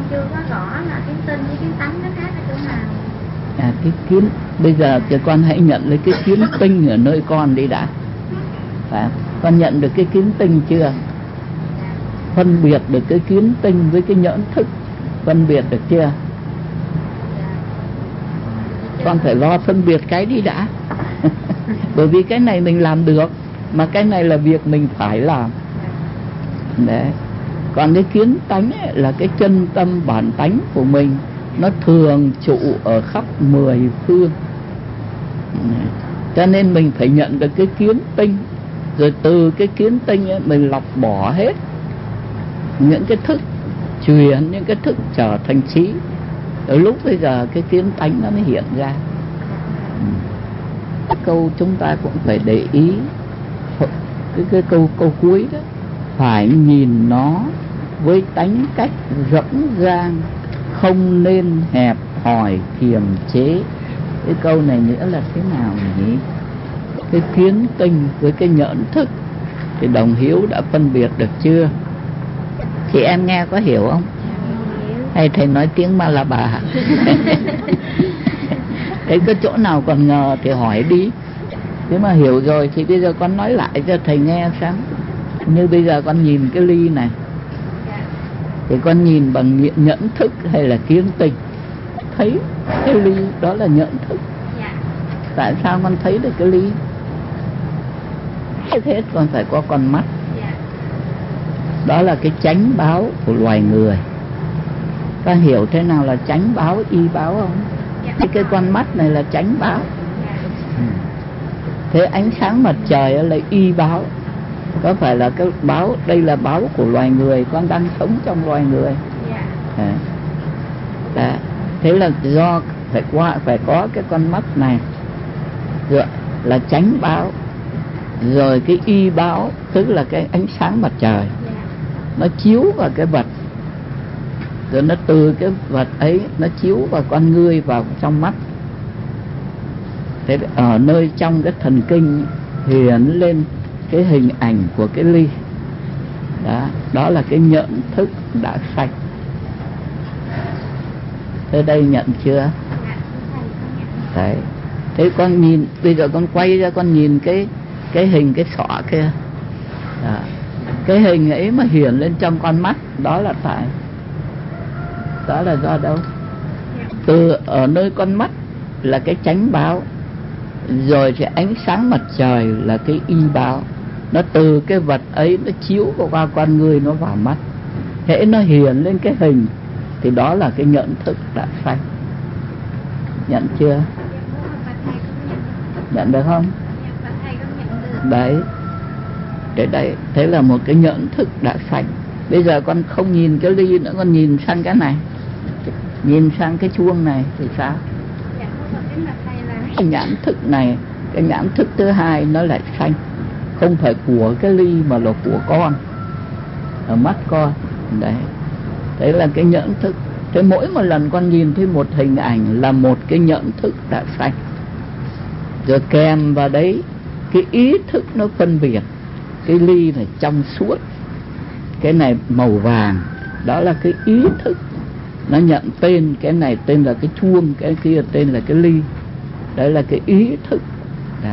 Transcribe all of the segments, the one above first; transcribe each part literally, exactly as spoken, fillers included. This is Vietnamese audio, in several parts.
chưa có rõ là kiến tinh với kiến tánh nó khác ở chỗ nào. À, cái kiến, bây giờ thì con hãy nhận lấy cái kiến tinh ở nơi con đi đã. Phải, con nhận được cái kiến tinh chưa? Phân biệt được cái kiến tinh với cái nhẫn thức, phân biệt được chưa? Con phải lo phân biệt cái đi đã. Bởi vì cái này mình làm được, mà cái này là việc mình phải làm. Đấy. Còn cái kiến tánh ấy, là cái chân tâm bản tánh của mình, nó thường trụ ở khắp mười phương. Đấy. Cho nên mình phải nhận được cái kiến tinh, rồi từ cái kiến tinh ấy, mình lọc bỏ hết những cái thức, chuyển những cái thức trở thành trí. Ở lúc bây giờ cái kiến tánh nó mới hiện ra. Cái câu chúng ta cũng phải để ý, cái, cái câu câu cuối đó, phải nhìn nó với tánh cách rỗng rang, không nên hẹp hòi kiềm chế. Cái câu này nữa là thế nào nhỉ? Cái kiến tinh với cái nhẫn thức thì đồng Hiếu đã phân biệt được chưa? Chị em nghe có hiểu không? Hay thầy nói tiếng Ma La Bà? Thế có chỗ nào còn ngờ thì hỏi đi. Nếu mà hiểu rồi thì bây giờ con nói lại cho thầy nghe xem. Như bây giờ con nhìn cái ly này, thì con nhìn bằng nhẫn thức hay là kiến tinh? Thấy cái ly đó là nhẫn thức. Tại sao con thấy được cái ly? Thế con phải có con mắt. Đó là cái chánh báo của loài người. Ta hiểu thế nào là chánh báo, y báo không? Thì cái con mắt này là chánh báo. Thế ánh sáng mặt trời là y báo. Có phải là cái báo, đây là báo của loài người, con đang sống trong loài người. À. Đó. Thế là do phải qua phải có cái con mắt này, rồi là chánh báo, rồi cái y báo tức là cái ánh sáng mặt trời, nó chiếu vào cái vật, rồi nó từ cái vật ấy nó chiếu vào con ngươi, vào trong mắt. Thế ở nơi trong cái thần kinh hiện lên cái hình ảnh của cái ly. Đó, đó là cái nhận thức đã sạch. Thế đây nhận chưa? Đấy. Thế con nhìn, bây giờ con quay ra con nhìn cái cái hình cái sọ kia. Đó. Cái hình ấy mà hiện lên trong con mắt, đó là tại, đó là do đâu? Từ ở nơi con mắt là cái chánh báo, rồi cái ánh sáng mặt trời là cái y báo. Nó từ cái vật ấy nó chiếu qua con người, nó vào mắt. Hễ nó hiện lên cái hình thì đó là cái nhận thức đã sanh. Nhận chưa? Nhận được không? Đấy. Để đây, thế là một cái nhận thức đã sanh. Bây giờ con không nhìn cái ly nữa, con nhìn sang cái này, nhìn sang cái chuông này thì sao? Cái nhãn thức này, cái nhãn thức thứ hai nó lại sanh. Không phải của cái ly mà là của con, ở mắt con. Đấy. Đấy là cái nhận thức. Thế mỗi một lần con nhìn thấy một hình ảnh là một cái nhận thức đã sanh. Rồi kèm vào đấy cái ý thức nó phân biệt. Cái ly này trong suốt, cái này màu vàng, đó là cái ý thức. Nó nhận tên, cái này tên là cái chuông, cái kia tên là cái ly. Đấy là cái ý thức. Đó.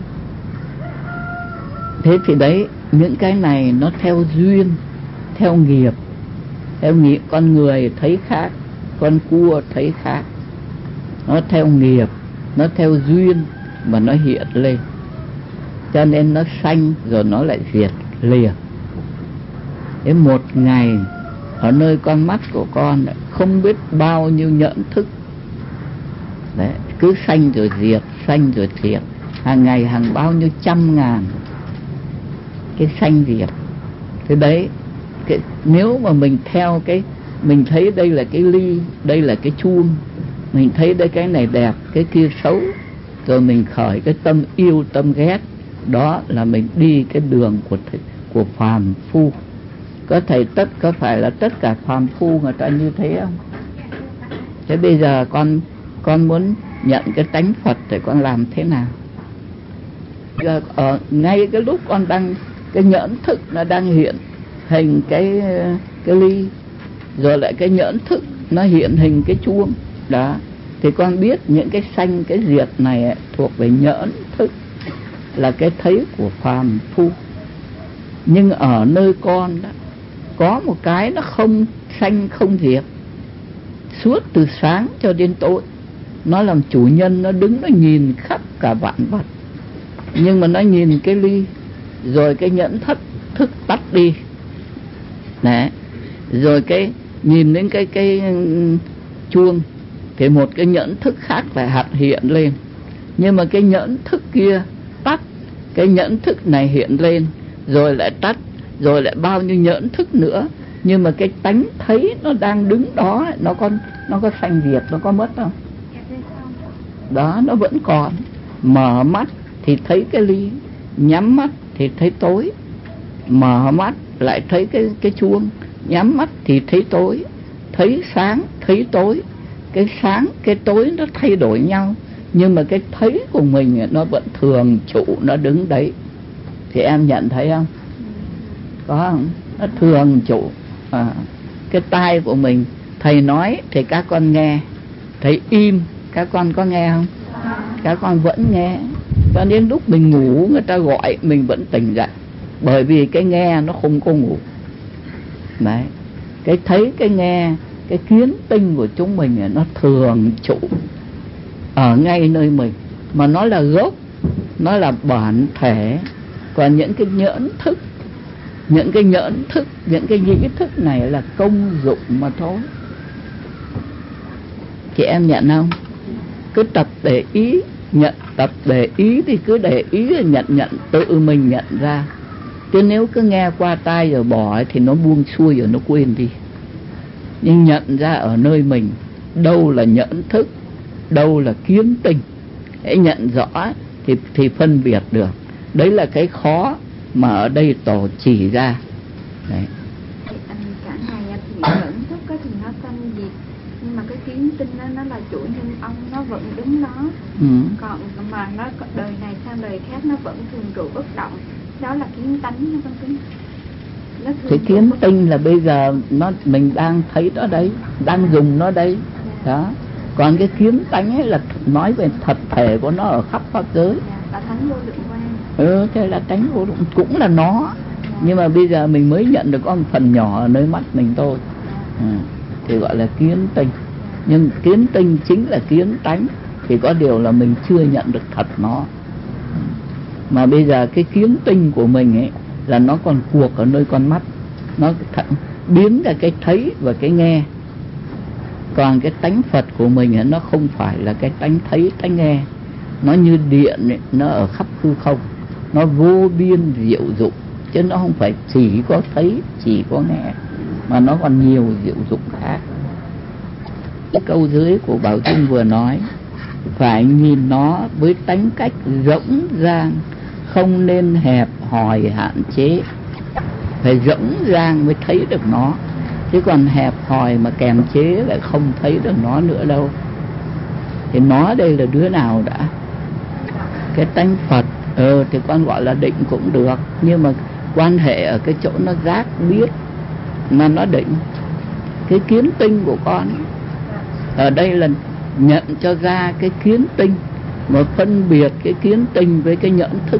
Thế thì đấy, những cái này nó theo duyên, theo nghiệp. Theo nghiệp, con người thấy khác, con cua thấy khác. Nó theo nghiệp, nó theo duyên mà nó hiện lên. Cho nên nó sanh rồi nó lại diệt liền. Thế một ngày ở nơi con mắt của con không biết bao nhiêu nhận thức. Đấy, cứ sanh rồi diệt, sanh rồi diệt. Hàng ngày hàng bao nhiêu trăm ngàn cái sanh diệt. Thế đấy, cái, nếu mà mình theo cái, mình thấy đây là cái ly, đây là cái chuông, mình thấy đây cái này đẹp, cái kia xấu, rồi mình khởi cái tâm yêu tâm ghét, đó là mình đi cái đường của của phàm phu. Có thể tất có phải là tất cả phàm phu người ta như thế không? Thế bây giờ con con muốn nhận cái tánh Phật thì con làm thế nào? Giờ ở ngay cái lúc con đang cái nhẫn thức nó đang hiện hình cái cái ly, rồi lại cái nhẫn thức nó hiện hình cái chuông đó. Thì con biết những cái sanh cái diệt này ấy, thuộc về nhẫn thức, là cái thấy của phàm phu. Nhưng ở nơi con đó có một cái nó không sanh không diệt, suốt từ sáng cho đến tối. Nó làm chủ nhân, nó đứng nó nhìn khắp cả vạn vật. Nhưng mà nó nhìn cái ly, rồi cái nhẫn thất thức tắt đi. Đấy. Rồi cái nhìn đến cái cái chuông, thì một cái nhẫn thức khác lại hạt hiện lên. Nhưng mà cái nhẫn thức kia tắt, cái nhẫn thức này hiện lên, rồi lại tắt, rồi lại bao nhiêu nhẫn thức nữa. Nhưng mà cái tánh thấy nó đang đứng đó, nó có nó có sanh diệt, nó có mất không? Đó, nó vẫn còn. Mở mắt thì thấy cái ly, nhắm mắt thì thấy tối. Mở mắt lại thấy cái cái chuông, nhắm mắt thì thấy tối. Thấy sáng, thấy tối. Cái sáng, cái tối nó thay đổi nhau, nhưng mà cái thấy của mình nó vẫn thường trụ, nó đứng đấy. Thì em nhận thấy không? Có không? Nó thường trụ. À, cái tai của mình, thầy nói thì các con nghe, thầy im các con có nghe không? Các con vẫn nghe. Cho đến lúc mình ngủ người ta gọi mình vẫn tỉnh dậy, bởi vì cái nghe nó không có ngủ. Đấy. Cái thấy, cái nghe, cái kiến tinh của chúng mình nó thường trụ ở ngay nơi mình, mà nó là gốc, nó là bản thể. Còn những cái nhẫn thức, những cái nhẫn thức, những cái nhĩ thức này là công dụng mà thôi. Chị em nhận không? Cứ tập để ý, nhận, tập để ý thì cứ để ý, nhận nhận tự mình nhận ra. Chứ nếu cứ nghe qua tai rồi bỏ thì nó buông xuôi rồi nó quên đi. Nhưng nhận ra ở nơi mình, đâu là nhẫn thức, đâu là kiến tinh. Hãy nhận rõ thì, thì phân biệt được. Đấy là cái khó mà ở đây tổ chỉ ra. Đấy. Cả ngày thì nhẫn thức cái thì nó sanh diệt, nhưng mà cái kiến tinh đó nó là chủ nhân ông, nó vẫn đứng đó. Ừ. Còn mà nó đời này sang đời khác nó vẫn thường trụ bất động. Đó là kiến tánh nó con tính. Cái kiến tinh là bây giờ nó mình đang thấy đó đấy, đang dùng nó đấy. Yeah. Đó. Còn cái kiến tánh ấy là nói về thật thể của nó ở khắp pháp giới. Yeah. Là thánh vô lượng quan. Ừ, thế là tánh vô lượng, cũng là nó. Yeah. Nhưng mà bây giờ mình mới nhận được có một phần nhỏ ở nơi mắt mình thôi. Yeah. Ừ. Thì gọi là kiến tinh. Yeah. Nhưng kiến tinh chính là kiến tánh, thì có điều là mình chưa nhận được thật nó. Mà bây giờ cái kiến tinh của mình ấy là nó còn cuộc ở nơi con mắt, nó biến ra cái thấy và cái nghe. Còn cái tánh Phật của mình ấy, nó không phải là cái tánh thấy, tánh nghe. Nó như điện ấy, nó ở khắp hư không, nó vô biên diệu dụng, chứ nó không phải chỉ có thấy, chỉ có nghe, mà nó còn nhiều diệu dụng khác. Cái câu dưới của Bảo Dung vừa nói, phải nhìn nó với tánh cách rỗng rang, không nên hẹp hòi hạn chế. Phải rỗng rang mới thấy được nó, chứ còn hẹp hòi mà kèm chế lại không thấy được nó nữa đâu. Thì nó đây là đứa nào đã? Cái tánh Phật, ờ thì con gọi là định cũng được, nhưng mà quan hệ ở cái chỗ nó giác biết mà nó định. Cái kiến tinh của con ở đây là nhận cho ra cái kiến tinh, mà phân biệt cái kiến tinh với cái nhẫn thức.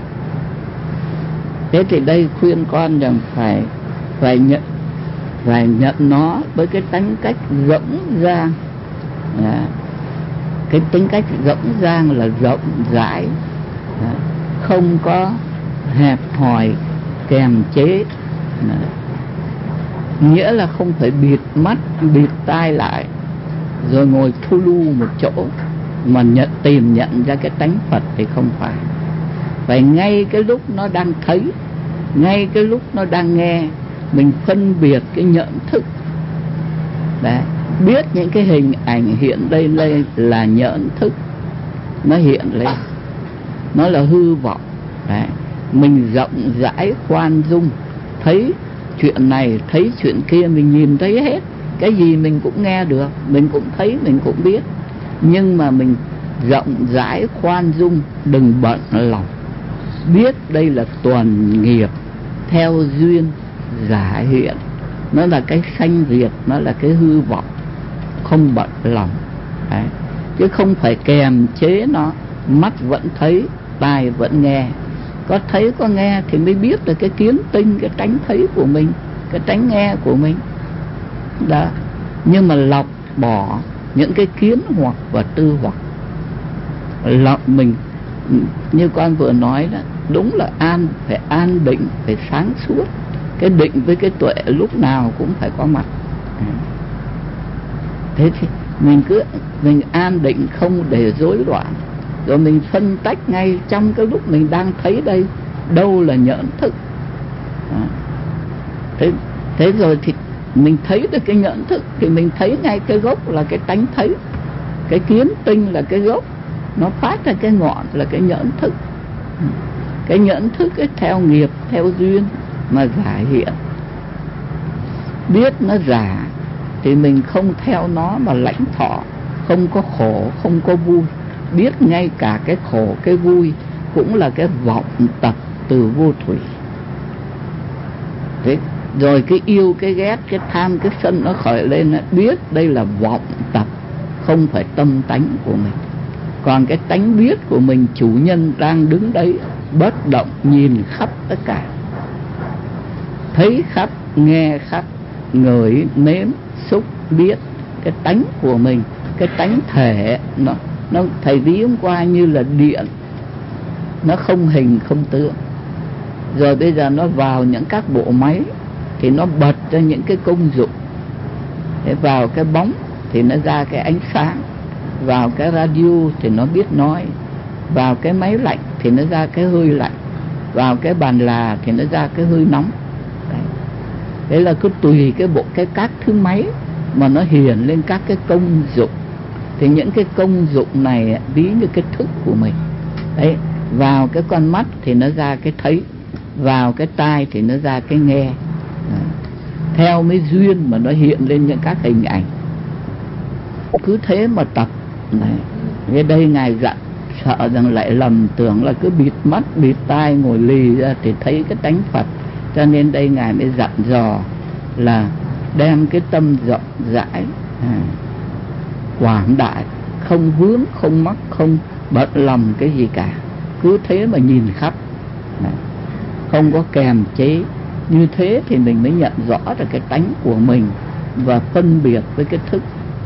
Thế thì đây khuyên con rằng phải phải nhận phải nhận nó với cái tính cách rỗng rang. Đó. Cái tính cách rỗng rang là rộng rãi. Đó. Không có hẹp hòi kèm chế. Đó. Nghĩa là không phải bịt mắt, bịt tai lại rồi ngồi thu lu một chỗ mà nhận, tìm nhận ra cái tánh Phật thì không phải. Phải ngay cái lúc nó đang thấy, ngay cái lúc nó đang nghe, mình phân biệt cái nhận thức. Đấy, biết những cái hình ảnh hiện đây lên là nhận thức, nó hiện lên, nó là hư vọng. Đấy, mình rộng rãi khoan dung, thấy chuyện này, thấy chuyện kia, mình nhìn thấy hết. Cái gì mình cũng nghe được, mình cũng thấy, mình cũng biết. Nhưng mà mình rộng rãi khoan dung, đừng bận lòng. Biết đây là tuần nghiệp theo duyên giả hiện, nó là cái sanh diệt, nó là cái hư vọng, không bận lòng. Đấy. Chứ không phải kèm chế nó. Mắt vẫn thấy, tai vẫn nghe. Có thấy có nghe thì mới biết được cái kiến tinh, cái tánh thấy của mình, cái tánh nghe của mình đó. Nhưng mà lọc bỏ những cái kiến hoặc và tư hoặc. Lọc mình, như con vừa nói đó, đúng là an, phải an định, phải sáng suốt. Cái định với cái tuệ lúc nào cũng phải có mặt. Thế thì mình cứ mình an định, không để rối loạn, rồi mình phân tách ngay trong cái lúc mình đang thấy đây, đâu là nhẫn thức. À. Thế, thế rồi thì mình thấy được cái nhẫn thức thì mình thấy ngay cái gốc là cái tánh thấy. Cái kiến tinh là cái gốc, nó phát ra cái ngọn là cái nhẫn thức. Cái nhẫn thức ấy theo nghiệp, theo duyên mà giả hiện. Biết nó giả thì mình không theo nó mà lãnh thọ, không có khổ, không có vui. Biết ngay cả cái khổ, cái vui cũng là cái vọng tập từ vô thủy. Thế rồi cái yêu, cái ghét, cái tham, cái sân nó khởi lên, biết đây là vọng tập, không phải tâm tánh của mình. Còn cái tánh biết của mình, chủ nhân đang đứng đấy, bất động, nhìn khắp tất cả, thấy khắp, nghe khắp, ngửi, nếm, xúc, biết. Cái tánh của mình, cái tánh thể, nó, nó thầy ví hôm qua như là điện, nó không hình không tướng. Rồi bây giờ nó vào những các bộ máy thì nó bật ra những cái công dụng. Để vào cái bóng thì nó ra cái ánh sáng, vào cái radio thì nó biết nói, vào cái máy lạnh thì nó ra cái hơi lạnh, vào cái bàn là thì nó ra cái hơi nóng. Đấy, Đấy là cứ tùy cái bộ cái các thứ máy mà nó hiển lên các cái công dụng. Thì những cái công dụng này ví như cái thức của mình. Đấy, vào cái con mắt thì nó ra cái thấy, vào cái tai thì nó ra cái nghe. Đấy, theo mấy duyên mà nó hiện lên những các hình ảnh. Cứ thế mà tập. Đấy, cái đây Ngài dặn, sợ rằng lại lầm tưởng là cứ bịt mắt, bịt tai, ngồi lì ra thì thấy cái tánh Phật. Cho nên đây Ngài mới dặn dò là đem cái tâm rộng rãi, à, quảng đại, không vướng, không mắc, không bận lòng cái gì cả. Cứ thế mà nhìn khắp, à, không có kèm chế. Như thế thì mình mới nhận rõ được cái tánh của mình và phân biệt với cái thức.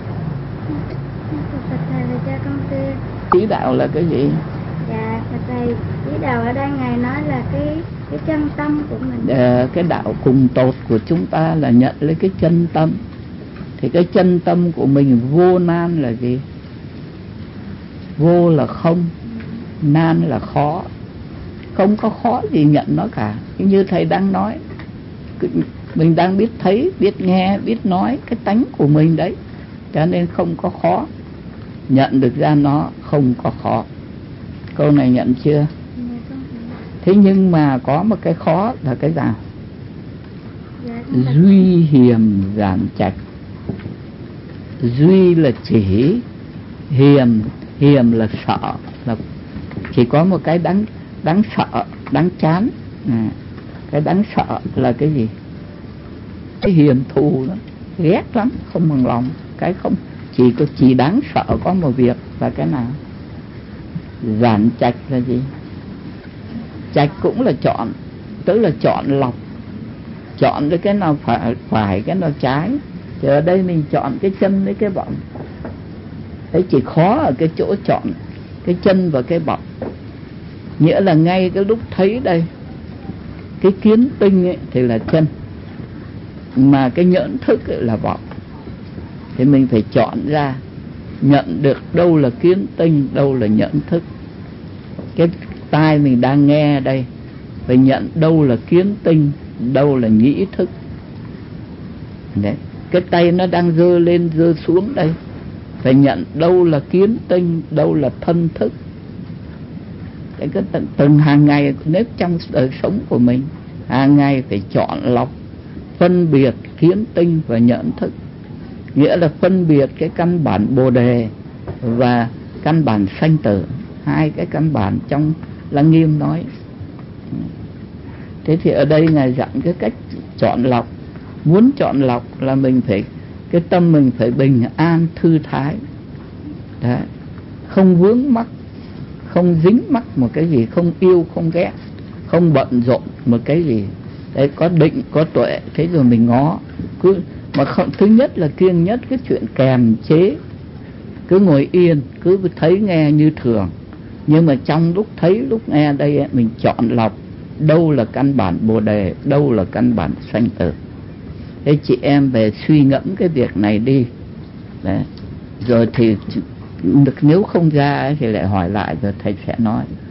Trí đạo là cái gì? Dạ, thầy, trí đạo ở đây Ngài nói là cái cái chân tâm của mình. À, cái đạo cùng tột của chúng ta là nhận lấy cái chân tâm. Thì cái chân tâm của mình vô nan là gì? Vô là không, nan là khó. Không có khó gì nhận nó cả. Như thầy đang nói, mình đang biết thấy, biết nghe, biết nói cái tánh của mình đấy. Cho nên không có khó. Nhận được ra nó không có khó. Câu này nhận chưa? Thế nhưng mà có một cái khó là cái nào? Duy hiềm giản trạch. Duy là chỉ, hiềm, hiềm là sợ, là chỉ có một cái đáng đáng sợ, đáng chán. À, cái đáng sợ là cái gì? Cái hiềm thù đó, ghét lắm, không bằng lòng. Cái không, chỉ có chỉ đáng sợ có một việc là cái nào? Giản trạch là gì? Trạch cũng là chọn, tức là chọn lọc, chọn cái nào phải, phải cái nào trái. Thì ở đây mình chọn cái chân với cái bọng. Thế chỉ khó ở cái chỗ chọn cái chân và cái bọng. Nghĩa là ngay cái lúc thấy đây, cái kiến tinh ấy thì là chân, mà cái nhẫn thức ấy là bọng. Thì mình phải chọn ra, nhận được đâu là kiến tinh, đâu là nhẫn thức. Cái tai mình đang nghe đây, phải nhận đâu là kiến tinh, đâu là nhĩ thức. Đấy, cái tay nó đang giơ lên giơ xuống đây, phải nhận đâu là kiến tinh, đâu là thân thức. Cái từng, từng hàng ngày nếu trong đời sống của mình, hàng ngày phải chọn lọc, phân biệt kiến tinh và nhận thức. Nghĩa là phân biệt cái căn bản Bồ Đề và căn bản sanh tử, hai cái căn bản trong Lăng Nghiêm nói. Thế thì ở đây Ngài dặn cái cách chọn lọc Muốn chọn lọc là mình phải, cái tâm mình phải bình an thư thái. Đấy. Không vướng mắc, không dính mắc một cái gì, không yêu không ghét, không bận rộn một cái gì. Đấy, có định có tuệ, thế rồi mình ngó. Cứ mà không, thứ nhất là kiêng nhất cái chuyện kèm chế. Cứ ngồi yên, cứ thấy nghe như thường, nhưng mà trong lúc thấy lúc nghe đây ấy, mình chọn lọc đâu là căn bản Bồ Đề, đâu là căn bản sanh tử. Thế chị em về suy ngẫm cái việc này đi. Đấy. Rồi thì nếu không ra thì lại hỏi lại rồi thầy sẽ nói.